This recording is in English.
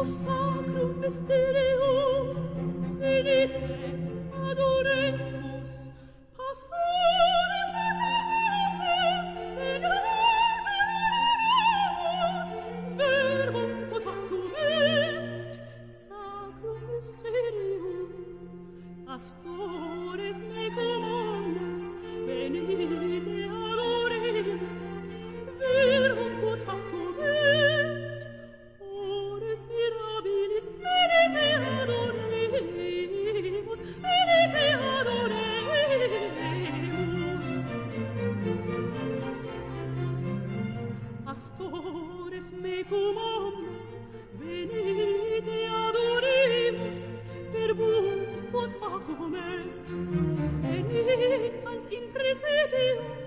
sacrum mysterium, venite adorentus, pastores mecanes, venite verbum quod factum est, sacrum mysterium, pastores mecum omnes, venite adoremus, verbum quod factum est, ores mirabilis, venite adoremus, venite adoremus. Pastores mecum omnes, venite adoremus, verbum quod factum est, in infans in praesepium,